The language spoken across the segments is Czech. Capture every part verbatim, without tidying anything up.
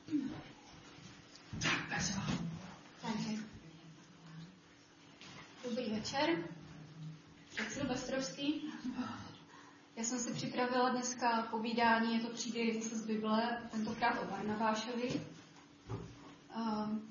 Takže. Dobrý večer. Tak Silvestrovský. Já jsem si připravila dneska povídání, je to příběh zase z Bible, tentokrát o Barnabášovi. Um,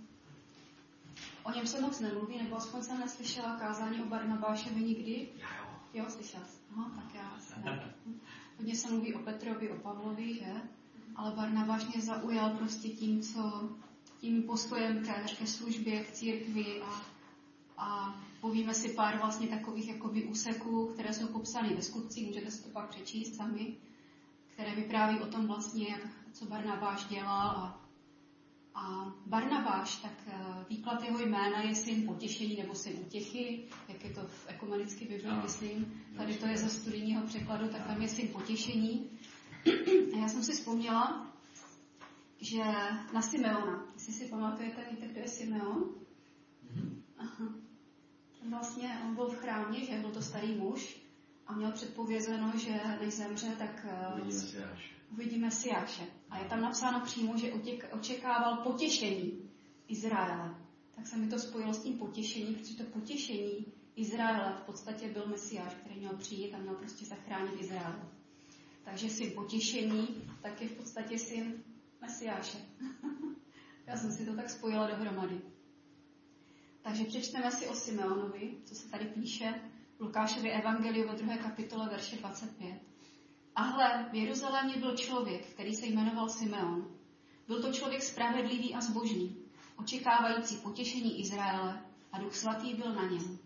o něm se moc nemluví, nebo aspoň jsem neslyšela kázání o Barnabášovi nikdy. Jo, slyšela jsem. Aha, tak já ne. Hodně se mluví o Petrovi, o Pavlovi, že? Ale Barnabáš mě zaujal prostě tím, co, tím postojem ke, ke službě, k církvi a, a povíme si pár vlastně takových jakoby úseků, které jsou popsány ve skutcích, můžete si to pak přečíst sami, které vypráví o tom vlastně, jak, co Barnabáš dělal. A, a Barnabáš, tak výklad jeho jména je syn potěšení nebo syn útěchy, jak je to v ekumenické Bibli, myslím. Tady to je ze studijního překladu, tak tam je syn potěšení. A já jsem si vzpomněla, že na Simeona, jestli si pamatujete, víte, kdo je Simeon? Aha. Vlastně on byl v chrámě, že byl to starý muž a měl předpovězeno, že než zemře, tak uvidí Mesiáše. A je tam napsáno přímo, že očekával potěšení Izraele. Tak se mi to spojilo s tím potěšením, protože to potěšení Izraele v podstatě byl Mesiáš, který měl přijít a měl prostě zachránit Izrael. Takže syn potěšení, tak je v podstatě syn Mesiáše. Já jsem si to tak spojila dohromady. Takže přečteme si o Simeonovi, co se tady píše v Lukášově evangeliu ve druhé kapitole verše dvacet pět. A hle, v Jeruzalémě byl člověk, který se jmenoval Simeon. Byl to člověk spravedlivý a zbožný, očekávající potěšení Izraele a Duch Svatý byl na něm.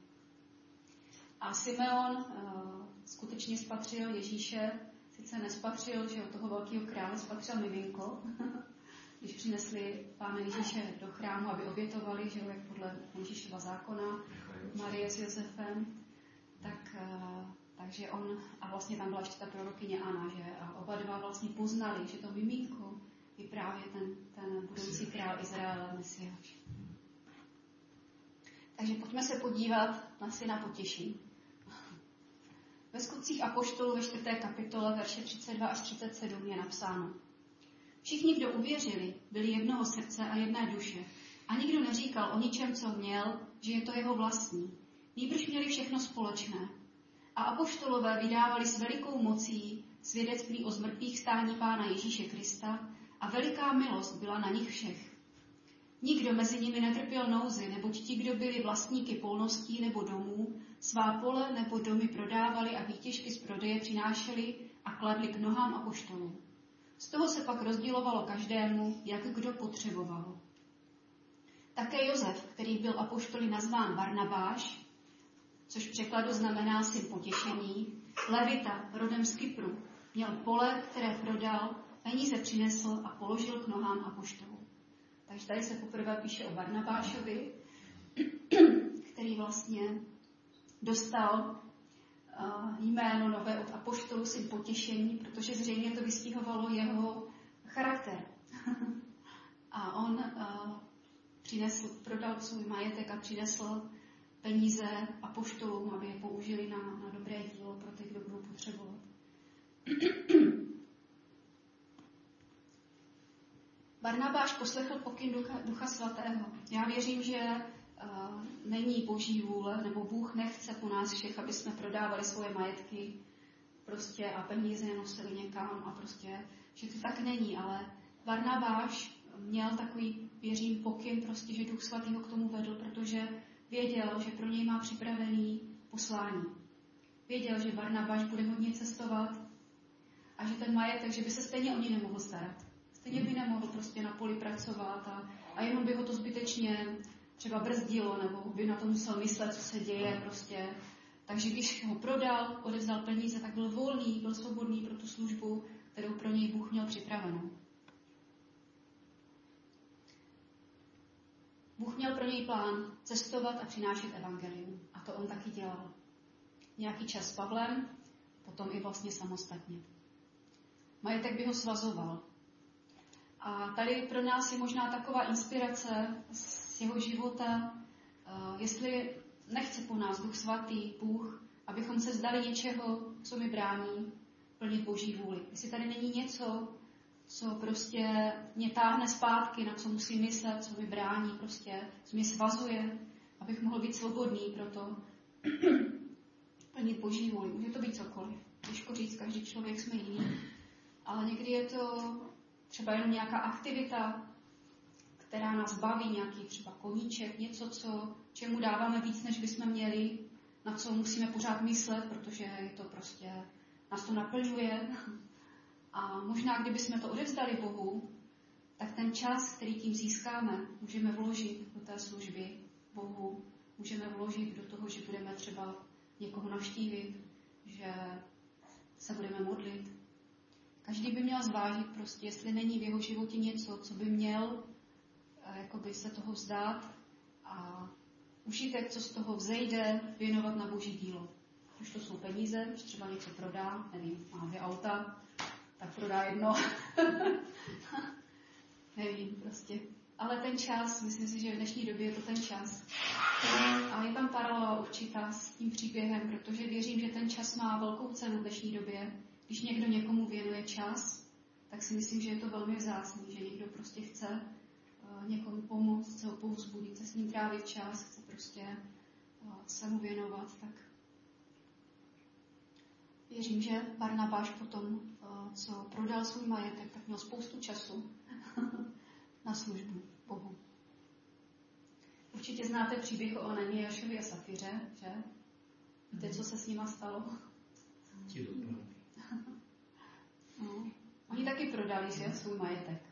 A Simeon uh, skutečně spatřil Ježíše, sice nespatřil, že od toho velkého krále spatřil miminko, když přinesli Pána Ježíše do chrámu, aby obětovali, že jak podle Ježíšova zákona, Marie s Josefem, tak, uh, takže on, a vlastně tam byla ještě ta prorokyně Anna, že a oba dva vlastně poznali, že to miminko je právě ten, ten budoucí král Izraele, Mesiáš. Takže pojďme se podívat na syna potěšení. Ve skutcích apoštolů ve čtvrté kapitole verše třicet dva až třicet sedm je napsáno. Všichni, kdo uvěřili, byli jednoho srdce a jedné duše. A nikdo neříkal o ničem, co měl, že je to jeho vlastní. Nýbrž měli všechno společné. A apoštolové vydávali s velikou mocí svědectví o zmrtvých stání Pána Ježíše Krista a veliká milost byla na nich všech. Nikdo mezi nimi netrpěl nouzi, neboť ti, kdo byli vlastníky polností nebo domů, svá pole nebo domy prodávali a výtěžky z prodeje přinášeli a kladli k nohám apoštolů. Z toho se pak rozdělovalo každému, jak kdo potřeboval. Také Josef, který byl apoštoly nazván Barnabáš, což v překladu znamená syn potěšení, levita rodem z Kypru, měl pole, které prodal, peníze přinesl a položil k nohám apoštolů. Takže tady se poprvé píše o Barnabášovi, který vlastně dostal uh, jméno nové od apoštolu, syn potěšení, protože zřejmě to vystihovalo jeho charakter. A on uh, přinesl, prodal svůj majetek a přinesl peníze apoštolům, aby je použili na, na dobré dílo pro ty, kdo budou potřebovat. Barnabáš poslechl pokyn ducha, ducha svatého. Já věřím, že uh, není boží vůle, nebo Bůh nechce po nás všech, aby jsme prodávali svoje majetky prostě a peníze nosili někam a prostě, že to tak není, ale Barnabáš měl takový, věřím, pokyn prostě, že Duch svatý ho k tomu vedl, protože věděl, že pro něj má připravený poslání. Věděl, že Barnabáš bude hodně cestovat a že ten majetek, že by se stejně o něj nemohl starat. Stejně by nemohl prostě na poli pracovat a, a jenom by ho to zbytečně třeba brzdilo, nebo by na to musel myslet, co se děje prostě. Takže když ho prodal, odevzdal peníze, tak byl volný, byl svobodný pro tu službu, kterou pro něj Bůh měl připravenou. Bůh měl pro něj plán cestovat a přinášet evangelium. A to on taky dělal. Nějaký čas s Pavlem, potom i vlastně samostatně. Majetek by ho svazoval. A tady pro nás je možná taková inspirace z jeho života, jestli nechce po nás Duch svatý, Bůh, abychom se vzdali něčeho, co mi brání plnit Boží vůli. Jestli tady není něco, co prostě mě táhne zpátky, na co musím myslet, co mi brání, prostě, co mě svazuje, abych mohl být svobodný pro to plnit Boží vůli. Může to být cokoliv. Těžko říct, každý člověk jsme jiný. Ale někdy je to třeba jenom nějaká aktivita, která nás baví, nějaký třeba koníček, něco, co, čemu dáváme víc, než bychom měli, na co musíme pořád myslet, protože je to prostě, nás to naplňuje. A možná, kdybychom to odevzdali Bohu, tak ten čas, který tím získáme, můžeme vložit do té služby Bohu, můžeme vložit do toho, že budeme třeba někoho navštívit, že se budeme modlit. Každý by měl zvážit prostě, jestli není v jeho životě něco, co by měl jakoby se toho vzdát a užitek, co z toho vzejde, věnovat na Boží dílo. Už to jsou peníze, už třeba něco prodá, nevím, má dvě auta, tak prodá jedno. Nevím, prostě. Ale ten čas, myslím si, že v dnešní době je to ten čas. A je tam paralela určitá s tím příběhem, protože věřím, že ten čas má velkou cenu v dnešní době. Když někdo někomu věnuje čas, tak si myslím, že je to velmi vzácný, že někdo prostě chce uh, někomu pomoct, chce ho povzbudit, chce s ním trávit čas, chce prostě uh, se mu věnovat. Tak věřím, že Barnabáš potom, uh, co prodal svůj majetek, tak měl spoustu času na službu Bohu. Určitě znáte příběh o Ananiášovi a Safíře, že? Víte, co se s nima stalo? No. Oni taky prodali, že, svůj majetek.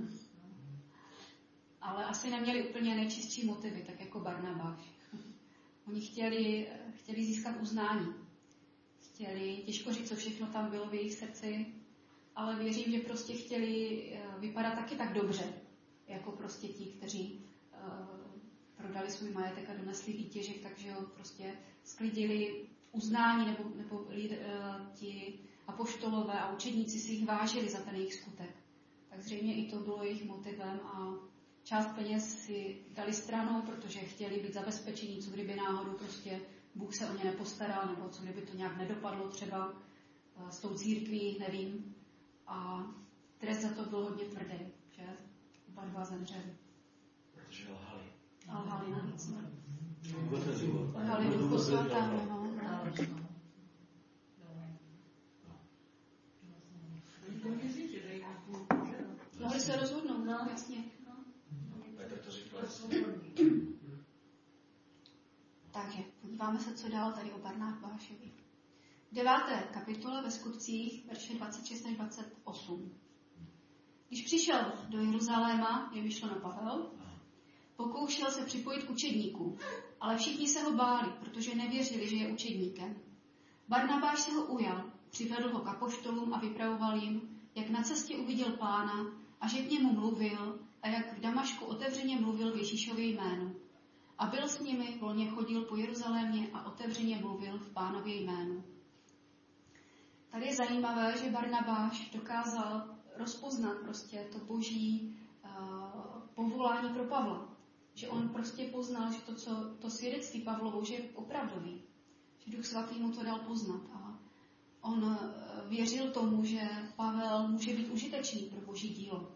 Ale asi neměli úplně nejčistší motivy, tak jako Barnabáš. Oni chtěli, chtěli získat uznání. Chtěli, těžko říct, co všechno tam bylo v jejich srdci, ale věřím, že prostě chtěli vypadat taky tak dobře, jako prostě ti, kteří uh, prodali svůj majetek a donesli výtěžek, takže ho prostě sklidili uznání, nebo, nebo lid, uh, ti apoštolové a učedníci si jich vážili za ten jejich skutek. Tak zřejmě i to bylo jejich motivem a část peněz si dali stranou, protože chtěli být zabezpečení, co kdyby náhodou prostě Bůh se o ně nepostaral, nebo co kdyby to nějak nedopadlo třeba uh, s tou církví, nevím. A trest za to byl hodně tvrdý, že? Oba dva zemřeli. Protože lhali. A lhali navíc. Otevřelo. Lhali Duchu Svatému, no. Mohli se rozhodnout, no, jasně. No. Petr to říkal. Takže podíváme se, co dál tady o Barnabášovi. V deváté kapitole ve Skutcích, verše dvacet šest až dvacet osm. Když přišel do Jeruzaléma, je vyšlo na Pavel, pokoušel se připojit k učedníkům, ale všichni se ho báli, protože nevěřili, že je učedníkem. Barnabáš se ho ujal, přivedl ho k apoštolům a vypravoval jim, jak na cestě uviděl Pána a že k němu mluvil a jak v Damašku otevřeně mluvil v Ježíšově jménu. A byl s nimi, volně chodil po Jeruzalémě a otevřeně mluvil v Pánově jménu. Tady je zajímavé, že Barnabáš dokázal rozpoznat prostě to boží uh, povolání pro Pavla. Že on prostě poznal, že to, co, to svědectví Pavlovo, že je opravdový. Že Duch Svatý mu to dal poznat. A on uh, věřil tomu, že Pavel může být užitečný pro boží dílo.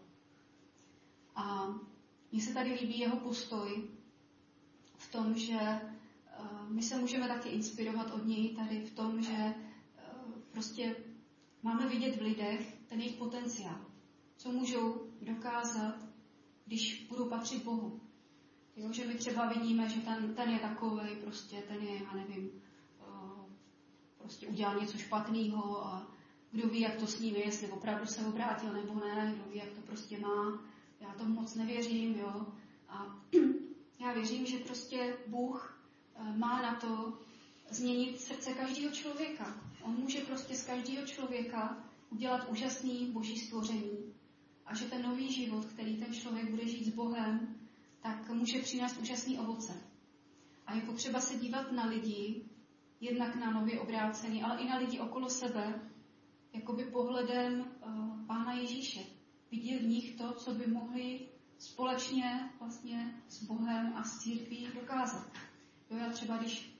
A mně se tady líbí jeho postoj v tom, že uh, my se můžeme taky inspirovat od něj tady v tom, že uh, prostě máme vidět v lidech ten jejich potenciál. Co můžou dokázat, když budou patřit Bohu. Jo, že my třeba vidíme, že ten, ten je takovej, prostě ten je, já nevím, uh, prostě udělal něco špatného a kdo ví, jak to s ním je, jestli opravdu se obrátil nebo ne, kdo ví, jak to prostě má. Já tomu moc nevěřím, jo. A já věřím, že prostě Bůh uh, má na to změnit srdce každého člověka. On může prostě z každého člověka udělat úžasný boží stvoření. A že ten nový život, který ten člověk bude žít s Bohem, tak může přinést úžasný ovoce. A je potřeba se dívat na lidi, jednak na nově obrácený, ale i na lidi okolo sebe, jakoby pohledem uh, Pána Ježíše. Vidět v nich to, co by mohli společně vlastně s Bohem a s církví dokázat. Jo, já třeba, když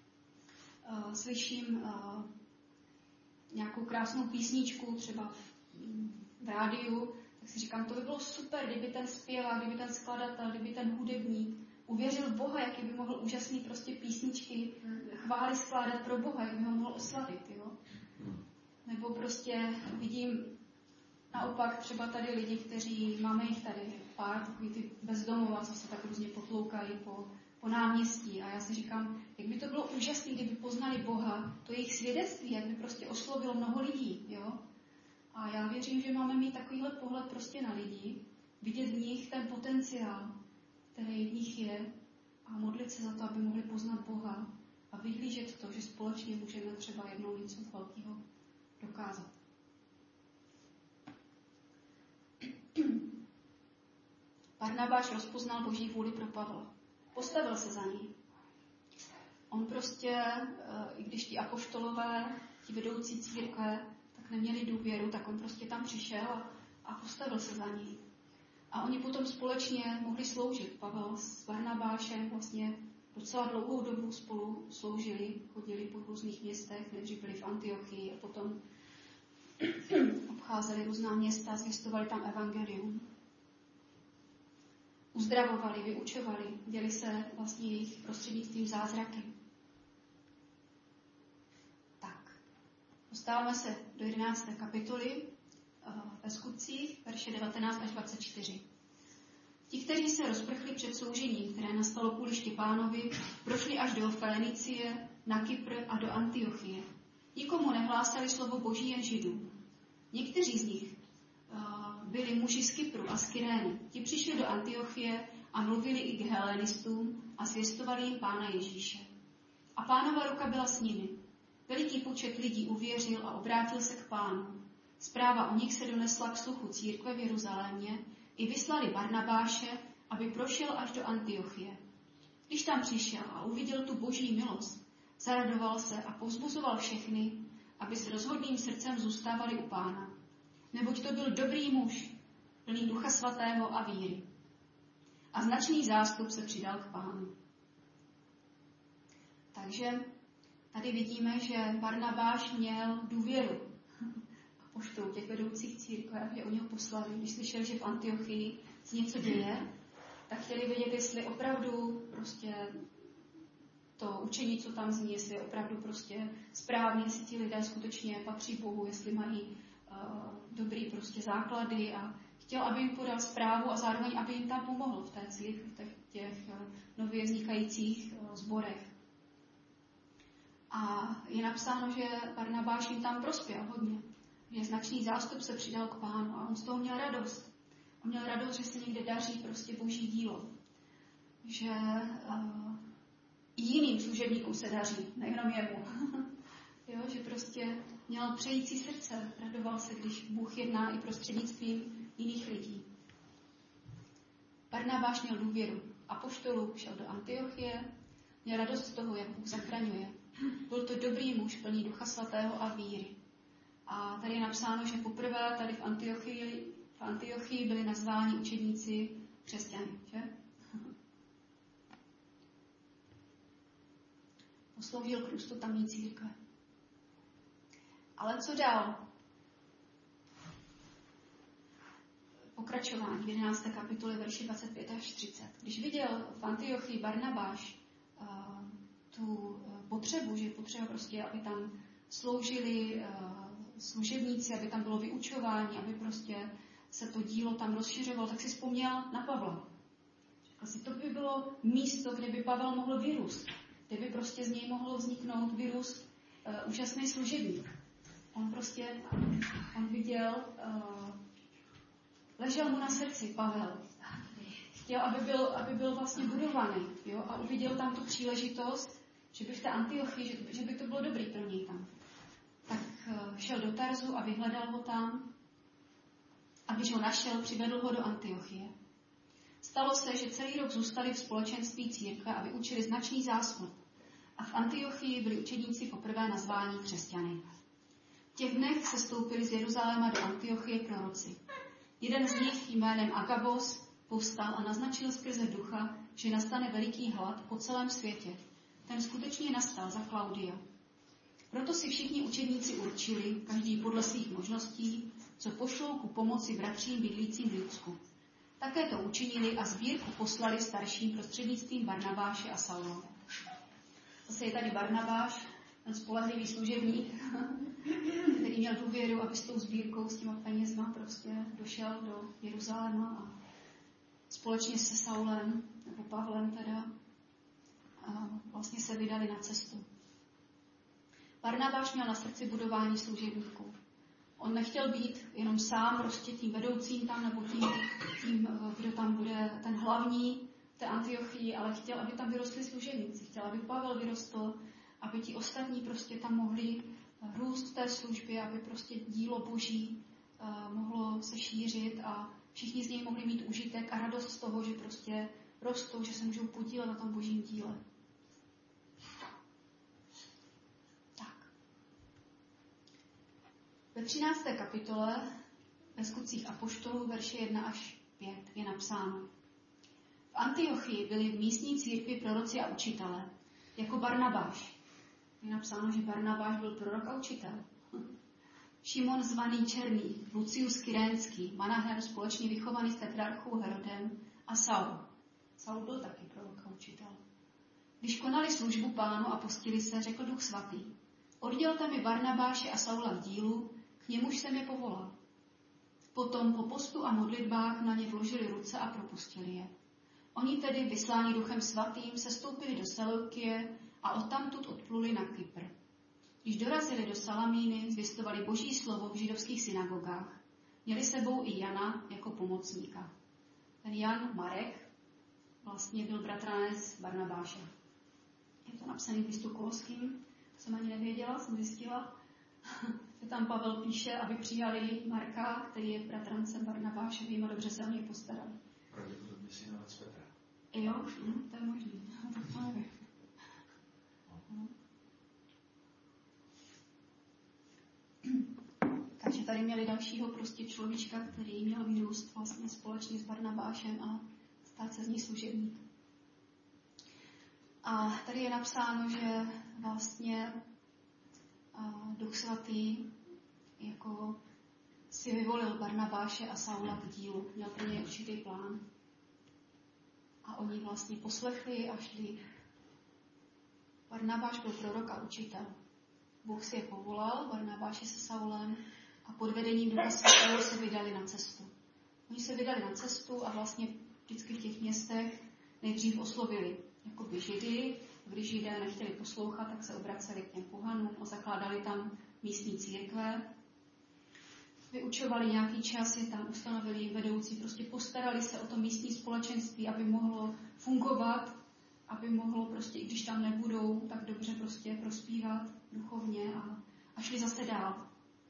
uh, slyším uh, nějakou krásnou písničku, třeba v, v rádiu, tak si říkám, to by bylo super, kdyby ten zpěvák, kdyby ten skladatel, kdyby ten hudebník uvěřil v Boha, jaký by mohl úžasný prostě písničky, chvály skládat pro Boha, jak by ho mohl oslavit, jo. Nebo prostě vidím naopak třeba tady lidi, kteří, máme jich tady pár, takový ty bezdomova, co se tak různě potloukají po, po náměstí. A já si říkám, jak by to bylo úžasné, kdyby poznali Boha, to jejich svědectví, jak by prostě oslovilo mnoho lidí, jo. A já věřím, že máme mít takovýhle pohled prostě na lidi, vidět v nich ten potenciál, který v nich je, a modlit se za to, aby mohli poznat Boha a vyhlížet to, že společně můžeme třeba jednou něco velkého dokázat. Barnabáš rozpoznal Boží vůli pro Pavla. Postavil se za ní. On prostě, i když ti apoštolové, ti vedoucí církve, tak neměli důvěru, tak on prostě tam přišel a, a postavil se za ní. A oni potom společně mohli sloužit. Pavel s Barnabášem vlastně docela dlouhou dobu spolu sloužili, chodili po různých městech, nejdřív byli v Antiochii a potom obcházeli různá města, zvěstovali tam evangelium. Uzdravovali, vyučovali, děli se vlastně jejich prostřednictvím zázraky. Tak, dostáváme se do jedenácté kapitoly ve Skutcích, verše devatenáct až dvacet čtyři. Ti, kteří se rozprchli před soužením, které nastalo kvůli Štěpánovi, prošli až do Fénicie, na Kypr a do Antiochie. Nikomu nehlásali slovo Boží jen Židům. Někteří z nich uh, byli muži z Kypru a z Kyrény. Ti přišli do Antiochie a mluvili i k helenistům a zvěstovali jim Pána Ježíše. A Pánova ruka byla s nimi. Veliký počet lidí uvěřil a obrátil se k Pánu. Zpráva o nich se donesla k sluchu církve v Jeruzalémě, i vyslali Barnabáše, aby prošel až do Antiochie. Když tam přišel a uviděl tu Boží milost, zaradoval se a povzbuzoval všechny, aby s rozhodným srdcem zůstávali u Pána. Neboť to byl dobrý muž, plný Ducha Svatého a víry. A značný zástup se přidal k Pánu. Takže tady vidíme, že Barnabáš měl důvěru poštou těch vedoucích církve, že oni ho poslali. Když slyšeli, že v Antiochii se něco děje, tak chtěli vědět, jestli opravdu prostě to učení, co tam zní, jestli je opravdu prostě správně, jestli ti lidé skutečně patří Bohu, jestli mají uh, dobrý prostě základy, a chtěl, aby jim podal zprávu a zároveň, aby jim tam pomohl v té církvi, v těch, těch uh, nově vznikajících uh, sborech. A je napsáno, že Barnabáš jim tam prospěl hodně. Že značný zástup se přidal k Pánu a on z toho měl radost. On měl radost, že se někde daří prostě Boží dílo. Že uh, jiným služebníkům se daří, nejenom jemu. Jo, že prostě měl přející srdce, radoval se, když Bůh jedná i prostřednictvím jiných lidí. Barnabáš měl důvěru apoštolů, šel do Antiochie, měl radost z toho, jak Bůh zachraňuje. Byl to dobrý muž, plný Ducha Svatého a víry. A tady je napsáno, že poprvé tady v Antiochii, v Antiochii byli nazváni učedníci křesťany, že? Posloužil k růstu tamní církve. Ale co dál? Pokračování v jedenácté kapitole verši dvacet pět až třicet. Když viděl v Antiochii Barnabáš uh, tu uh, potřebu, že potřeba prostě, aby tam sloužili uh, služebníci, aby tam bylo vyučování, aby prostě se to dílo tam rozšiřovalo, tak si vzpomněl na Pavla. Řekl si, to by bylo místo, kde by Pavel mohl vyrůst, kde by prostě z něj mohl vzniknout vyrůst uh, úžasný služebník. On prostě, on viděl, uh, ležel mu na srdci Pavel. Chtěl, aby byl, aby byl vlastně budovaný, jo, a uviděl tam tu příležitost, že by v té Antiochii, že, že by to bylo dobrý pro něj tam. Tak šel do Tarzu a vyhledal ho tam. A když ho našel, přivedl ho do Antiochie. Stalo se, že celý rok zůstali v společenství církve a vyučili značný zásluh. A v Antiochii byli učedníci poprvé nazváni křesťany. V těch dnech se stoupili z Jeruzaléma do Antiochie proroci. Jeden z nich jménem Agabos povstal a naznačil skrze ducha, že nastane veliký hlad po celém světě. Ten skutečně nastal za Klaudia. Proto si všichni učedníci určili, každý podle svých možností, co pošlou ku pomoci bratřím bydlícím v Lipsku. Také to učinili a sbírku poslali starším prostřednictvím Barnabáše a Saula. Zase je tady Barnabáš, ten spolehlivý služebník, který měl důvěru, aby s tou sbírkou, s těma penězma prostě došel do Jeruzaléma a společně se Saulem, nebo Pavlem teda, a vlastně se vydali na cestu. Barnabáš měl na srdci budování služebníků. On nechtěl být jenom sám prostě tím vedoucím tam, nebo tím, tím, kdo tam bude ten hlavní té Antiochii, ale chtěl, aby tam vyrostli služebníci. Chtěl, aby Pavel vyrostl, aby ti ostatní prostě tam mohli růst v té službě, aby prostě dílo Boží uh, mohlo se šířit a všichni z něj mohli mít užitek a radost z toho, že prostě rostou, že se můžou podílet na tom Božím díle. Tak. Ve třinácté kapitole ve Skutcích apoštolů verše jedna až pět je napsáno: V Antiochii byli v místní církvi proroci a učitelé, jako Barnabáš. Je napsáno, že Barnabáš byl prorok a učitel. Šimon zvaný Černý, Lucius Kyrénský, Manahem společně vychovaný s tetrarchou Herodem a Saul. Saul byl taky prorok a učitel. Když konali službu Pánu a postili se, řekl Duch Svatý: Oddělte mi Barnabáše a Saula v dílu, k němuž jsem je povolal. Potom po postu a modlitbách na ně vložili ruce a propustili je. Oni tedy, vysláni Duchem Svatým, sestoupili do Seleukie a odtamtud odpluli na Kypr. Když dorazili do Salamíny, zvěstovali Boží slovo v židovských synagogách. Měli sebou i Jana jako pomocníka. Ten Jan Marek vlastně byl bratranec Barnabáše. Je to napsaný v listu Koloským, to jsem ani nevěděla, jsem zjistila. že tam Pavel píše, aby přijali Marka, který je bratrancem Barnabášovým a dobře se o něj postarali. Pravděpodobně synovec Petra. Jo, hm, to je možný. Tak to nevím. Takže tady měli dalšího prostě človíčka, který měl vyrůst vlastně společně s Barnabášem a stát se z něj služebník. A tady je napsáno, že vlastně Duch Svatý jako si vyvolil Barnabáše a Saula k dílu. Měl pro ně určitý plán. A oni vlastně poslechli a šli. Barnabáš byl prorok a učitel. Bůh si je povolal, Barnabáše se Saulem, a pod vedením Ducha Svatého se vydali na cestu. Oni se vydali na cestu a vlastně vždycky v těch městech nejdřív oslovili jakoby Židy. Když Židé nechtěli poslouchat, tak se obraceli k těm pohanům a zakládali tam místní církve. Vyučovali nějaký čas, je tam ustanovili vedoucí, prostě postarali se o to místní společenství, aby mohlo fungovat, aby mohlo prostě, i když tam nebudou, tak dobře prostě prospívat duchovně a, a šli zase dál.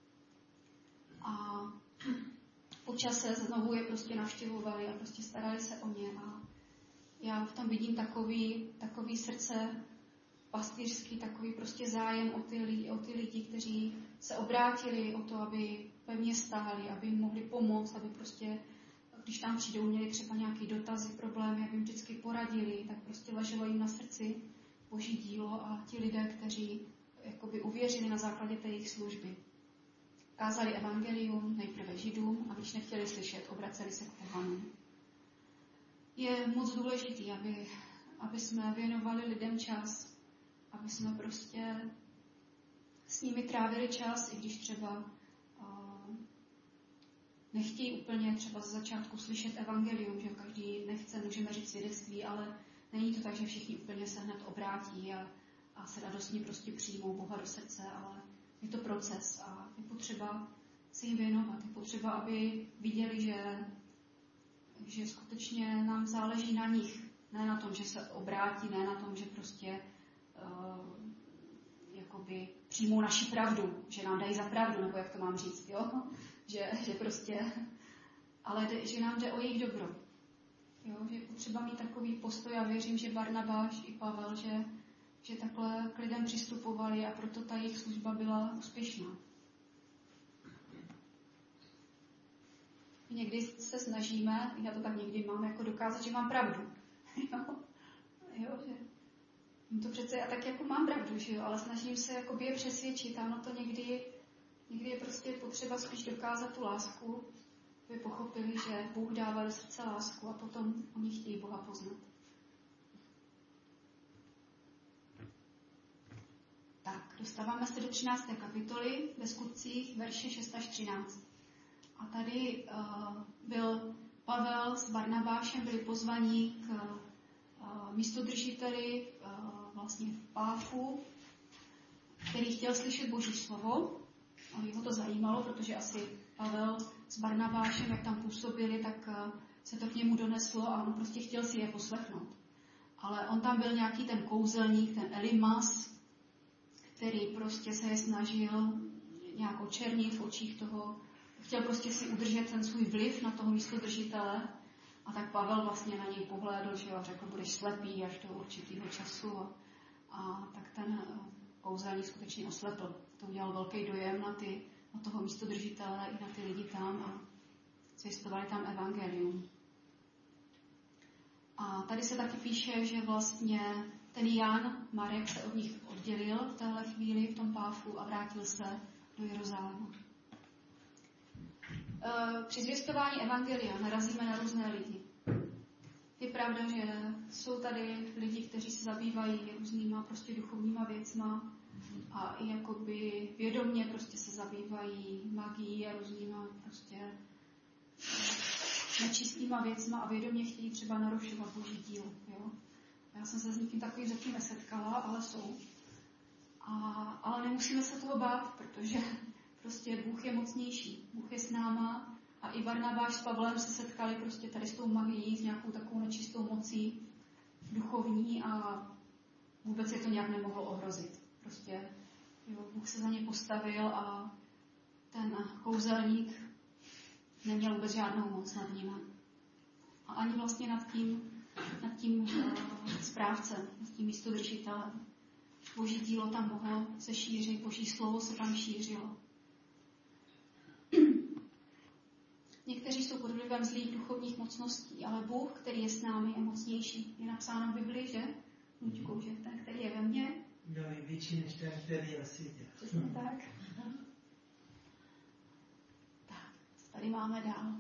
A po čase znovu je prostě navštěvovali a prostě starali se o ně. A já v tom vidím takový, takový srdce pastýřský, takový prostě zájem o ty, lidi, o ty lidi, kteří se obrátili o to, aby pevně stáli, aby jim mohli pomoct, aby prostě, když tam přijdou, měli třeba nějaké dotazy, problémy, aby jim vždycky poradili, tak prostě leželo jim na srdci Boží dílo a ti lidé, kteří jakoby uvěřili na základě té jejich služby. Kázali evangelium nejprve Židům a když nechtěli slyšet, obraceli se k pohanům. Je moc důležitý, aby, aby jsme věnovali lidem čas, aby jsme prostě s nimi trávili čas, i když třeba uh, nechtějí úplně třeba ze začátku slyšet evangelium, že každý nechce, můžeme říct svědectví, ale není to tak, že všichni úplně se hned obrátí a, a se radostně prostě přijmou Boha do srdce, ale je to proces a je potřeba se jim věnovat. Je potřeba, aby viděli, že, že skutečně nám záleží na nich. Ne na tom, že se obrátí, ne na tom, že prostě uh, jakoby přijmou naši pravdu, že nám dají za pravdu, nebo jak to mám říct, jo? Že, že prostě, ale že nám jde o jejich dobro. Jo? Že je potřeba mít takový postoj a věřím, že Barnabáš i Pavel, že že takhle k lidem přistupovali a proto ta jejich služba byla úspěšná. Někdy se snažíme, já to tak někdy mám, jako dokázat, že mám pravdu. jo? jo, že to přece já tak jako mám pravdu, že jo, ale snažím se jakoby je přesvědčit a ono to někdy Někdy je prostě potřeba spíš dokázat tu lásku, aby pochopili, že Bůh dává do srdce lásku a potom oni chtějí Boha poznat. Tak, dostáváme se do třinácté kapitoly ve Skutcích, verše šest až třináct. A tady uh, byl Pavel s Barnabášem, byli pozvaní k uh, místodržiteli uh, vlastně v Páfu, který chtěl slyšet Boží slovo. A jeho to zajímalo, protože asi Pavel s Barnabášem, jak tam působili, tak uh, se to k němu doneslo a on prostě chtěl si je poslechnout. Ale on tam byl nějaký ten kouzelník, ten Elimas, který prostě se je snažil nějak očernit v očích toho, chtěl prostě si udržet ten svůj vliv na toho místodržitele. A tak Pavel vlastně na něj pohlédl, že jo, řekl, budeš slepý až do určitého času. A, a tak ten kouzelník skutečně oslepl. To udělal velký dojem na, ty, na toho místodržitele i na ty lidi tam a zvěstovali tam evangelium. A tady se taky píše, že vlastně ten Jan Marek se od nich oddělil v téhle chvíli v tom Páfu a vrátil se do Jeruzaléma. Při zvěstování evangelia narazíme na různé lidi. Je pravda, že jsou tady lidi, kteří se zabývají různýma prostě duchovníma věcma a i jakoby vědomně prostě se zabývají magií a různýma prostě nečistýma věcma a vědomě chtějí třeba narušovat Boží dílo. Jo? Já jsem se s někým takovým zatím nesetkala, ale jsou. A, ale nemusíme se toho bát, protože prostě Bůh je mocnější. Bůh je s náma a i Barnabáš s Pavlem se setkali prostě tady s tou magií, s nějakou takovou nečistou mocí duchovní a vůbec je to nějak nemohlo ohrozit. Prostě jo, Bůh se za ně postavil a ten kouzelník neměl vůbec žádnou moc nad nimi. A ani vlastně nad tím, nad tím uh, správcem, nad tím místodržitelem. Boží dílo tam mohlo se šířit, Boží slovo se tam šířilo. Někteří jsou pod vlivem zlých duchovních mocností, ale Bůh, který je s námi, je mocnější. Je napsáno v Biblii, že? Luďku, že ten, který je ve mně, no, je větší než ten, který je na světě. Přesně tak. Tak, tady máme dál.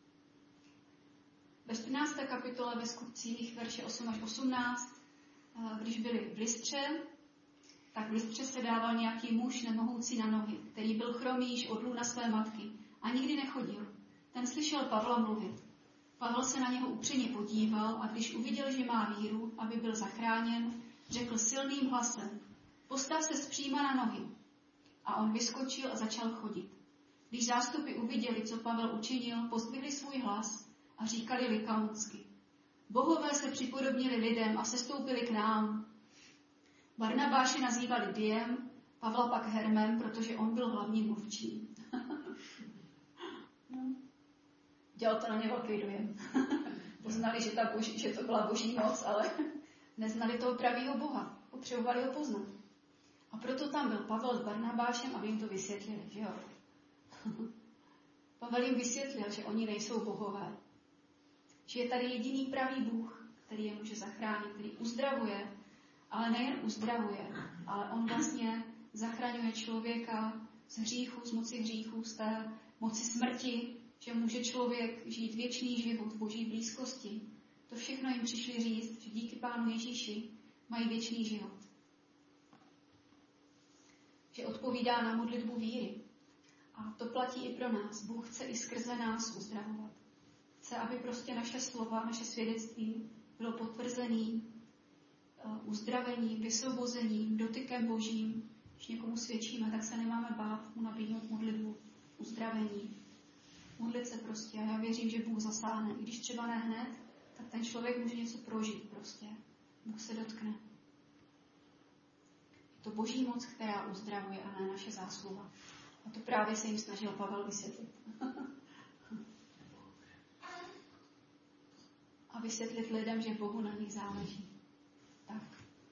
Ve čtrnácté kapitole ve Skutcích, verše osm až osmnáct, když byli v Lystře, tak v Lystře se dával nějaký muž nemohoucí na nohy, který byl chromý již od lůna své matky a nikdy nechodil. Ten slyšel Pavla mluvit. Pavel se na něho upřeně podíval a když uviděl, že má víru, aby byl zachráněn, řekl silným hlasem: Postav se zpříma na nohy. A on vyskočil a začal chodit. Když zástupy uviděli, co Pavel učinil, pozdvihli svůj hlas a říkali likaunsky: Bohové se připodobnili lidem a sestoupili k nám. Barnabáše nazývali Diem, Pavla pak Hermem, protože on byl hlavním mluvčím. No. Dělal to na ně velký dojem. Poznali, že, ta boží, že to byla boží moc, ale neznali toho pravýho Boha. Potřebovali ho poznat. A proto tam byl Pavel s Barnabášem, aby jim to vysvětlili, že jo? Pavel jim vysvětlil, že oni nejsou bohové. Že je tady jediný pravý Bůh, který je může zachránit, který uzdravuje, ale nejen uzdravuje, ale on vlastně zachraňuje člověka z hříchu, z moci hříchu, z té moci smrti, že může člověk žít věčný život v Boží blízkosti. To všechno jim přišli říct, že díky Pánu Ježíši mají věčný život. Že odpovídá na modlitbu víry. A to platí i pro nás. Bůh chce i skrze nás uzdravovat. Chce, aby prostě naše slova, naše svědectví bylo potvrzený uzdravením, vysvobozením, dotykem Božím. Když někomu svědčíme, tak se nemáme bát mu nabídnout modlitbu uzdravení. Modlit se prostě. A já věřím, že Bůh zasáhne. I když třeba ne hned, tak ten člověk může něco prožít prostě. Bůh se dotkne. Je to Boží moc, která uzdravuje a ne naše zásluha. A to právě se jim snažil Pavel vysvětlit. A vysvětlit lidem, že Bohu na nich záleží. Tak.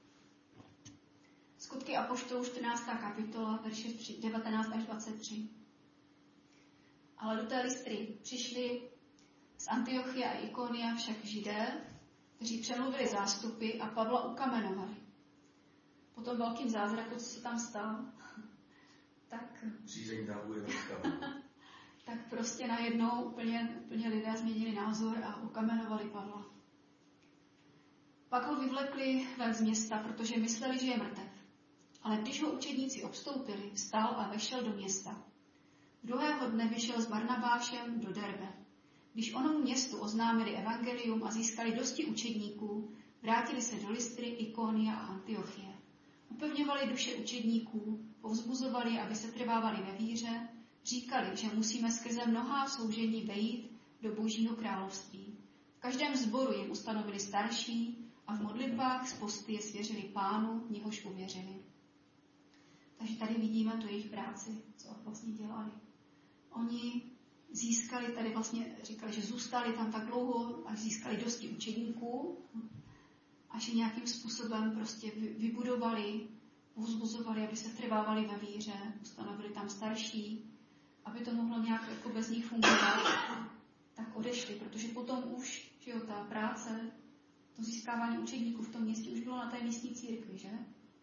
Skutky apoštolů, čtrnáctá kapitola, verše devatenáct až dvacet tři. Ale do té Lystry přišli z Antiochia a Ikonia však Židé, kteří přemluvili zástupy a Pavla ukamenovali. Po tom velkým zázraku, co se tam stal, tak, Řízení dávu je velká. tak prostě najednou úplně, úplně lidé změnili názor a ukamenovali Pavla. Pak ho vyvlekli ven z města, protože mysleli, že je mrtev. Ale když ho učedníci obstoupili, vstal a vešel do města. Druhého dne vyšel s Barnabášem do Derbe. Když onomu městu oznámili evangelium a získali dosti učedníků, vrátili se do Lystry, Ikonia a Antiochie. Upevňovali duše učedníků, povzbuzovali, aby se trvávali ve víře, říkali, že musíme skrze mnohá soužení vejít do Božího království. V každém sboru jim ustanovili starší a v modlitbách z posty je svěřili Pánu, v něhož uvěřili. Takže tady vidíme tu jejich práci, co vlastně dělali. Oni získali, tady vlastně říkali, že zůstali tam tak dlouho, až získali dosti učedníků, až nějakým způsobem prostě vybudovali, povzbuzovali, aby se trvávali ve víře, ustanovili tam starší, aby to mohlo nějak jako bez nich fungovat, tak odešli, protože potom už, že jo, ta práce, to získávání učedníků v tom městě už bylo na té místní církvi, že?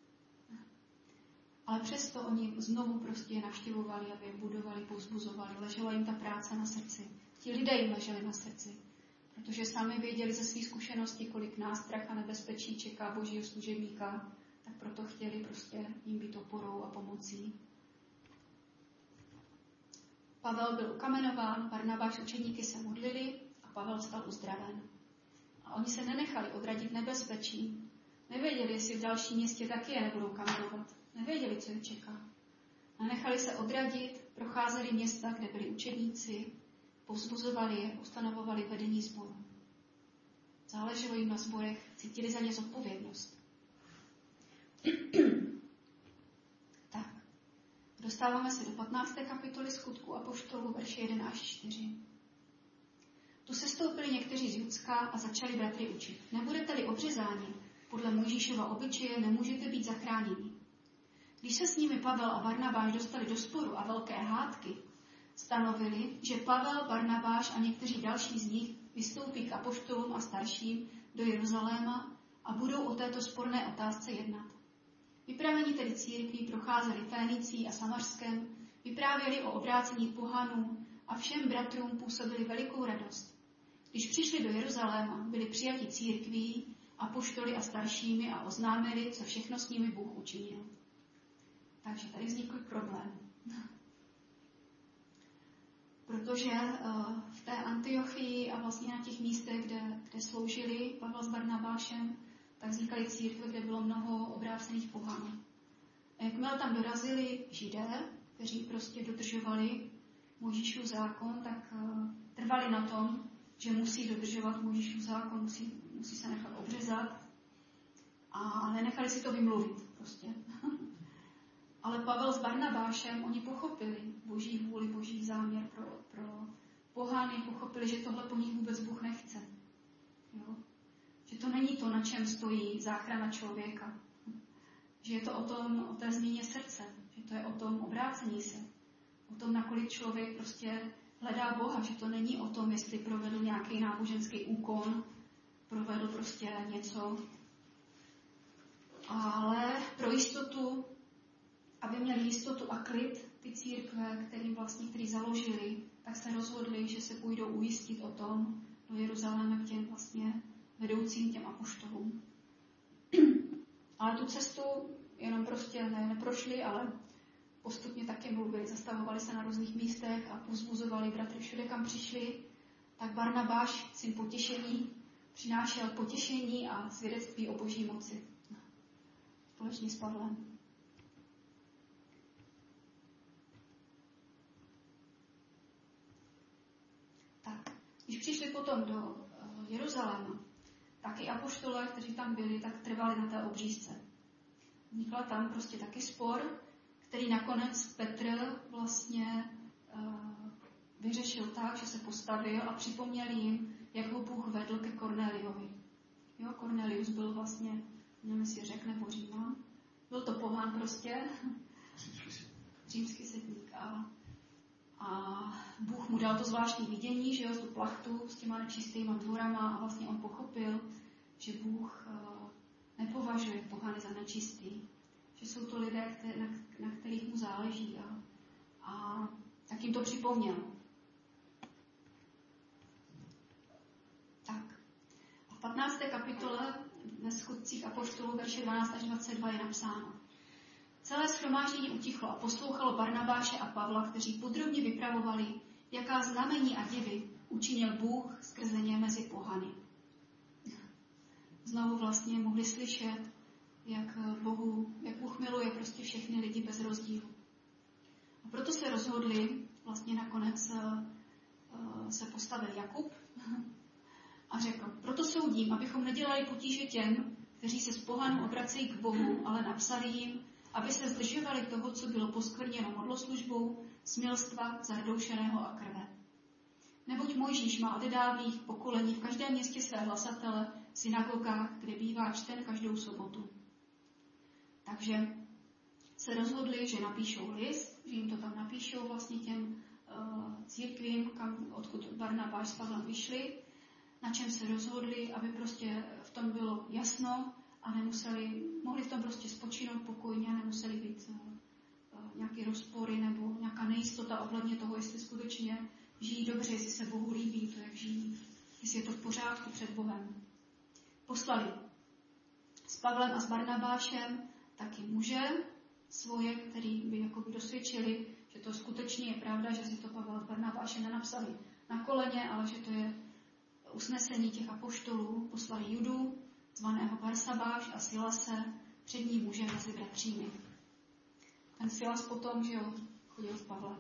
Ale přesto oni znovu prostě je navštěvovali, aby je budovali, povzbuzovali, ležela jim ta práce na srdci. Ti lidé jim leželi na srdci, protože sami věděli ze svých zkušeností, kolik nástrah a nebezpečí čeká Božího služebníka, tak proto chtěli prostě jim být oporou a pomocí. Pavel byl ukamenován, Barnabáš učedníky se modlili a Pavel stal uzdraven. A oni se nenechali odradit nebezpečí. Nevěděli, jestli v dalším městě taky je nebudou kamenovat. Nevěděli, co je čeká. Nenechali se odradit, procházeli města, kde byli učedníci, povzbuzovali je, ustanovovali vedení sboru. Záleželo jim na sborech, cítili za ně zodpovědnost. Tak, dostáváme se do patnácté kapitoly Skutků apoštolů, verše jedna až čtyři. Tu sestoupili někteří z Judska a začali bratry učit. Nebudete-li obřezáni podle Mojžíšova obyčeje, nemůžete být zachráněni. Když se s nimi Pavel a Barnabáš dostali do sporu a velké hádky, stanovili, že Pavel, Barnabáš a někteří další z nich vystoupí k apoštolům a starším do Jeruzaléma a budou o této sporné otázce jednat. Vypravení tedy církví procházeli Fénicí a Samarskem, vyprávěli o obrácení pohanů a všem bratrům působili velikou radost. Když přišli do Jeruzaléma, byli přijati církví, apoštoly a staršími a oznámili, co všechno s nimi Bůh učinil. Takže tady vznikl problém. Protože uh, v té Antiochii a vlastně na těch místech, kde, kde sloužili Pavel s Barnabášem, tak vznikaly církve, kde bylo mnoho obrácených pohanů. A jakmile tam dorazili Židé, kteří prostě dodržovali Mojžíšův zákon, tak uh, trvali na tom, že musí dodržovat Mojžíšův zákon, musí, musí se nechat obřezat a nenechali si to vymluvit prostě. Ale Pavel s Barnabášem, oni pochopili Boží vůli, Boží záměr pro, pro pohány, pochopili, že tohle po nich vůbec Bůh nechce. Jo? Že to není to, na čem stojí záchrana člověka. Že je to o tom, o té změně srdce. Že to je o tom obrácení se. O tom, nakolik člověk prostě hledá Boha. Že to není o tom, jestli provedl nějaký náboženský úkon, provedl prostě něco. Ale pro jistotu, aby měli jistotu a klid, ty církve, kterým vlastně, který založili, tak se rozhodli, že se půjdou ujistit o tom do Jeruzaléma k těm vlastně vedoucím, těm apoštolům. Ale tu cestu jenom prostě ne, neprošli, ale postupně taky mluvili, zastavovali se na různých místech a povzbuzovali bratry všude, kam přišli. Tak Barnabáš, syn potěšení, přinášel potěšení a svědectví o Boží moci. Společně s Pavlem. Když přišli potom do Jeruzaléma, tak i apoštolé, kteří tam byli, tak trvali na té obřízce. Vznikla tam prostě taky spor, který nakonec Petr vlastně uh, vyřešil tak, že se postavil a připomněl jim, jak ho Bůh vedl ke Korneliovi. Jo, Kornelius byl vlastně, nevím, jestli řek nebo Říman, byl to pohán prostě, římský setník. A A Bůh mu dal to zvláštní vidění, že jo, tu plachtu s těma nečistýma dvorama a vlastně on pochopil, že Bůh uh, nepovažuje pohany za nečistý, že jsou to lidé, které, na, na kterých mu záleží. A, a tak jim to připomněl. Tak. A v patnácté kapitole ve Skutcích apoštolů verše dvanáct až dvacet dva je napsáno. Celé shromáždění utichlo a poslouchalo Barnabáše a Pavla, kteří podrobně vypravovali, jaká znamení a divy učinil Bůh skrze ně mezi pohany. Znovu vlastně mohli slyšet, jak, Bohu, jak Bůh miluje prostě všechny lidi bez rozdílu. A proto se rozhodli, vlastně nakonec uh, se postavil Jakub a řekl, proto soudím, abychom nedělali potíže těm, kteří se z pohanů obracejí k Bohu, ale napsali jim, aby se zdržovali toho, co bylo poskvrněno modloslužbou, smilstva, zardoušeného a krve. Neboť Mojžíš má od dávných pokolení v každém městě své hlasatele, v synagogách, kde bývá čten každou sobotu. Takže se rozhodli, že napíšou list, že jim to tam napíšou vlastně těm uh, církvím, kam, odkud Barnabáš s Pavlem vyšli, na čem se rozhodli, aby prostě v tom bylo jasno a nemuseli, mohli v tom prostě spočinout pokojně a nemuseli být uh, uh, nějaké rozpory nebo nějaká nejistota ohledně toho, jestli skutečně žijí dobře, jestli se Bohu líbí to, jak žijí, jestli je to v pořádku před Bohem. Poslali s Pavlem a s Barnabášem taky muže svoje, který by jakoby dosvědčili, že to skutečně je pravda, že si to Pavel s Barnabášem nenapsali na koleně, ale že to je usnesení těch apoštolů. Poslali Judu, zvaného Barsabáš a Silase, přední muže mezi bratřími. Ten Silas potom, že jo, chodil s Pavlem.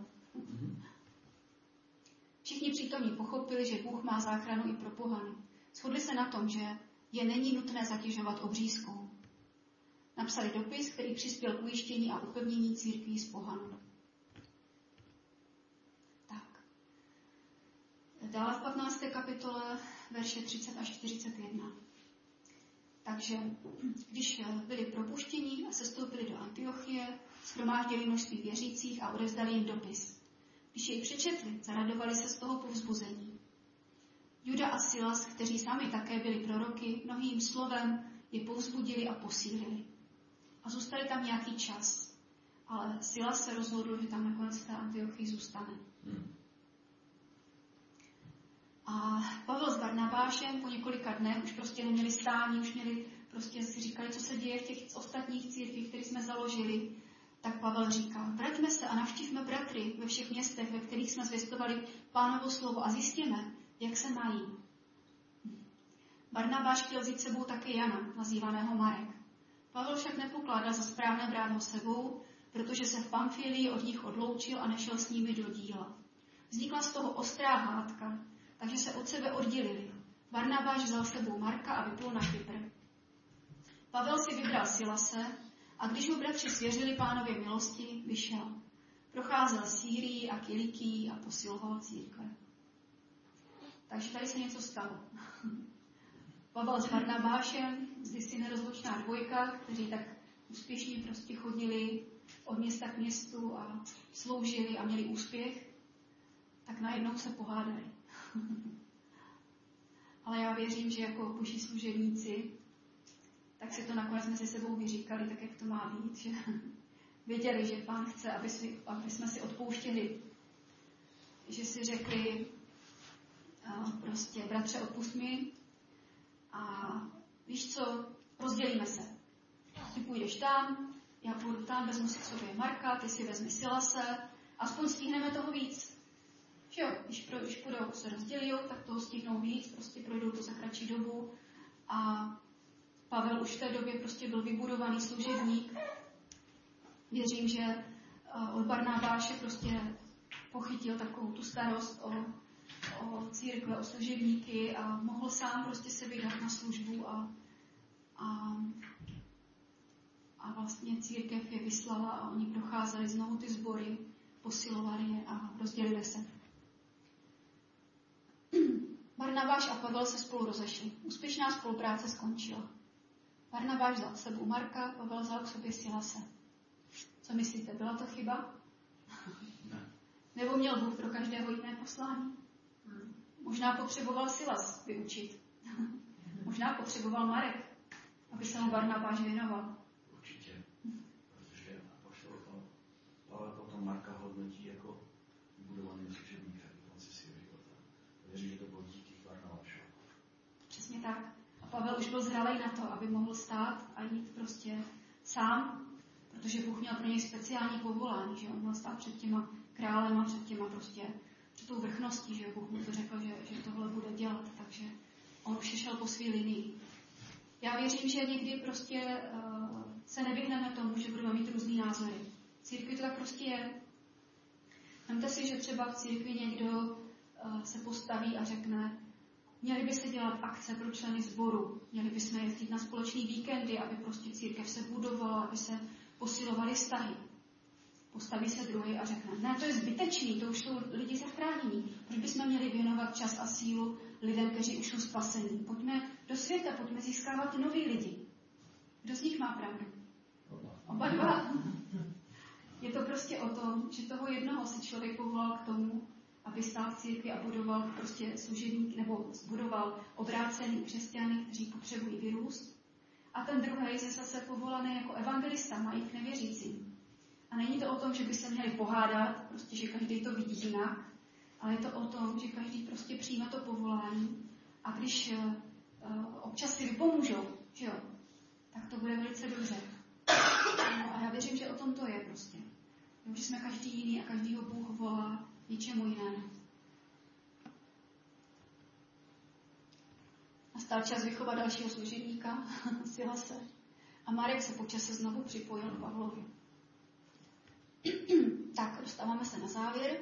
Všichni přítomní pochopili, že Bůh má záchranu i pro pohany. Shodli se na tom, že je není nutné zatěžovat obřízkou. Napsali dopis, který přispěl k ujištění a upevnění církví z pohanu. Tak. Dále v patnácté kapitole verše třicet až čtyřicet jedna. Takže když byli propuštěni a sestoupili do Antiochie, shromáždili množství věřících a odevzdali jim dopis. Když jej přečetli, zaradovali se z toho povzbuzení. Juda a Silas, kteří sami také byli proroky, mnohým slovem je povzbudili a posílili. A zůstali tam nějaký čas. Ale Silas se rozhodl, že tam nakonec v té Antiochii zůstane. Hmm. A Pavel s Barnabášem po několika dnech už prostě neměli stání, už měli, prostě si říkali, co se děje v těch ostatních církvích, které jsme založili. Tak Pavel říká, vraťme se a navštívme bratry ve všech městech, ve kterých jsme zvěstovali Pánovo slovo a zjistíme, jak se mají. Barnabáš chtěl vzít sebou také Jana, nazývaného Marek. Pavel však nepokládal za správné brát ho sebou, protože se v Pamfilii od nich odloučil a nešel s nimi do díla. Vznikla z toho ostrá hádka, takže se od sebe oddělili. Barnabáš vzal sebou Marka a vyplul na Kypr. Pavel si vybral Silase a když mu bratři svěřili Pánově milosti, vyšel. Procházel Sýrií a Kilikií a posiloval církve. Takže tady se něco stalo. Pavel s Barnabášem, kdysi nerozlučná dvojka, kteří tak úspěšně prostě chodili od města k městu a sloužili a měli úspěch, tak najednou se pohádali. Ale já věřím, že jako boží služebníci, tak si to nakonec mezi sebou vyříkali, tak jak to má být, že věděli, že Pán chce, aby, si, aby jsme si odpouštěli. Že si řekli, prostě, bratře, odpust mi a víš co, rozdělíme se. Ty půjdeš tam, já půjdu tam, vezmu si k sobě Marka, ty si vezmi Silase, aspoň stihneme toho víc. Že jo, když, pro, když půjdou, se rozdělí, tak toho stihnou víc, prostě projdou to za kratší dobu. A Pavel už v té době prostě byl vybudovaný služebník. Věřím, že od Barnabáše prostě pochytil takovou tu starost o, o církve, o služebníky a mohl sám prostě se vydat na službu a, a, a vlastně církev je vyslala a oni procházeli znovu ty sbory, posilovali je a rozdělili se. Barnabáš a Pavel se spolu rozešli. Úspěšná spolupráce skončila. Barnabáš vzal k sebou Marka, Pavel vzal k sobě Silase. Co myslíte, byla to chyba? Ne. Nebo měl Bůh pro každého jiné poslání? Hmm. Možná potřeboval Silas vyučit. Možná potřeboval Marek, aby se mu Barnabáš věnoval. Určitě. Pavel potom Marka hodnotí jako budovaný služebník na konci svého života. Věřím, že to bylo díky Barnabášovi. Přesně tak. A Pavel už byl zralý na to, aby mohl stát a jít prostě sám, protože Bůh měl pro něj speciální povolání, že on měl stát před těma králema, před těma prostě, před tou vrchností, že Bůh mu to řekl, že, že tohle bude dělat, takže on už šel po svý linii. Já věřím, že někdy prostě uh, se nevyhneme tomu, že budeme mít různý názory. V církvi to tak prostě je. Vemte si, že třeba v církvi někdo uh, se postaví a řekne, měli by se dělat akce pro členy sboru, měli by jsme jezdit na společný víkendy, aby prostě církev se budovala, aby se posilovaly vztahy. Postaví se druhý a řekne, ne, to je zbytečný, to už jsou lidi zachránění. Proč bychom měli věnovat čas a sílu lidem, kteří už jsou spasení? Pojďme do světa, pojďme získávat nový lidi. Kdo z nich má pravdu? Oba dva. Je to prostě o tom, že toho jednoho si člověk povolal k tomu, aby stál v církvi a budoval prostě služebník, nebo budoval obrácený křesťany, kteří potřebují vyrůst. A ten druhý je zase povolaný jako evangelista, mají k nevěřícím. A není to o tom, že by se měli pohádat, prostě, že každý to vidí jinak, ale je to o tom, že každý prostě přijme to povolání a když uh, občas si vypomůžou, že jo, tak to bude velice dobře. No, a já věřím, že o tom to je prostě. Jo, že jsme každý jiný a každýho Bůh volá něčemu jinému. Nastal čas vychovat dalšího služebníka, Silase. A Marek se po čase znovu připojil k Pavlovi. Tak, dostáváme se na závěr.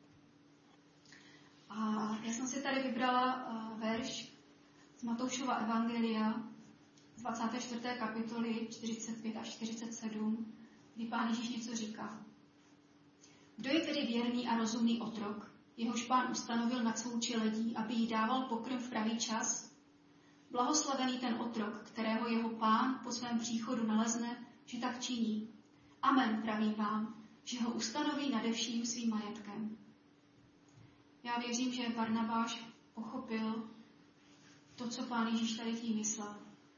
A já jsem si tady vybrala uh, verš z Matoušova evangelia z dvacáté čtvrté kapitoly čtyřicet pět až čtyřicet sedm, kdy Pán Ježíš něco říká. Kdo je tedy věrný a rozumný otrok, jehož Pán ustanovil nad svou čeledí, aby jí dával pokrm v pravý čas? Blahoslavený ten otrok, kterého jeho Pán po svém příchodu nalezne, že tak činí. Amen, pravím vám, že ho ustanoví nade vším svým majetkem. Já věřím, že Barnabáš pochopil to, co Pán Ježíš tady tím myslel.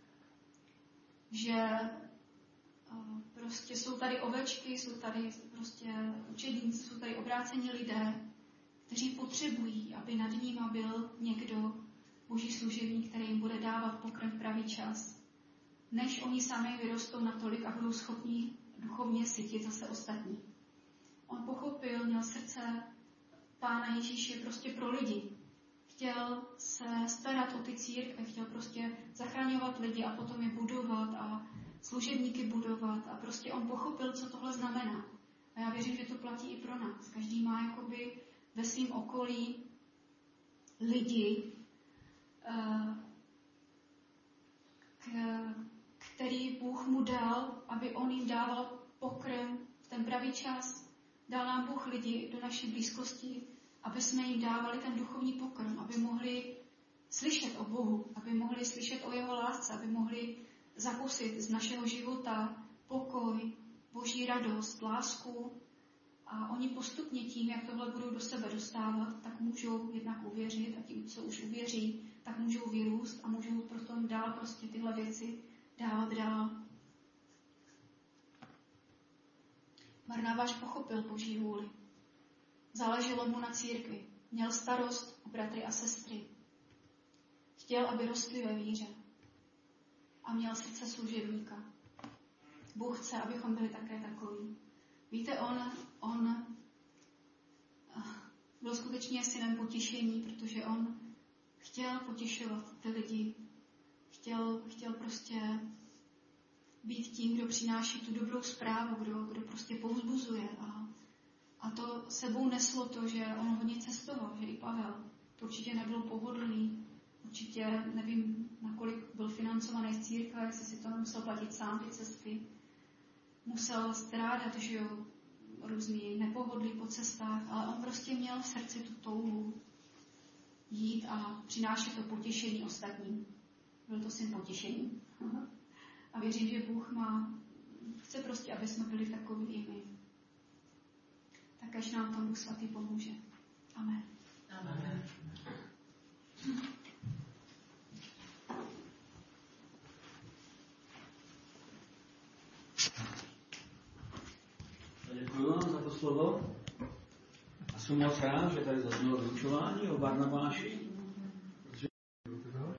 Že uh, prostě jsou tady ovečky, jsou tady prostě učedníci, jsou tady obrácení lidé, kteří potřebují, aby nad nima byl někdo, boží služebník, který jim bude dávat pokrm v pravý čas, než oni sami vyrostou natolik a budou schopni duchovně sytit zase ostatní. On pochopil, měl srdce Pána Ježíše prostě pro lidi. Chtěl se starat o ty církve, chtěl prostě zachraňovat lidi a potom je budovat a služebníky budovat a prostě on pochopil, co tohle znamená. A já věřím, že to platí i pro nás. Každý má jakoby ve svém okolí lidi, který Bůh mu dal, aby on jim dával pokrm v ten pravý čas. Dal nám Bůh lidi do naší blízkosti, aby jsme jim dávali ten duchovní pokrm, aby mohli slyšet o Bohu, aby mohli slyšet o jeho lásce, aby mohli zakusit z našeho života pokoj, boží radost, lásku. A oni postupně tím, jak tohle budou do sebe dostávat, tak můžou jednak uvěřit a tím, co už uvěří, tak můžou vyrůst a můžou potom dál prostě tyhle věci dávat dál. Barnabáš pochopil boží vůli. Záleželo mu na církvi. Měl starost o bratry a sestry. Chtěl, aby rostli ve víře. A měl srdce služebníka. Bůh chce, abychom byli také takový. Víte, on, on byl skutečně synem potěšení, protože on chtěl potěšovat ty lidi. Chtěl, chtěl prostě být tím, kdo přináší tu dobrou zprávu, kdo, kdo prostě povzbuzuje. A, a to sebou neslo to, že on hodně cestoval, že i Pavel. To určitě nebyl pohodlný. Určitě nevím, nakolik byl financovaný z církve, jestli si to nemusel platit sám, ty cesty. Musel strádat, že jo, různý nepohodlí po cestách, ale on prostě měl v srdci tu touhu jít a přinášet to potěšení ostatním. Byl to syn potěšení. A věřím, že Bůh má, chce prostě, aby jsme byli takový i my. Tak až nám tam Bůh svatý pomůže. Amen. Amen. Děkuji vám za slovo. A jsem moc rád, že tady zaznělo vyučování o Barnabáši.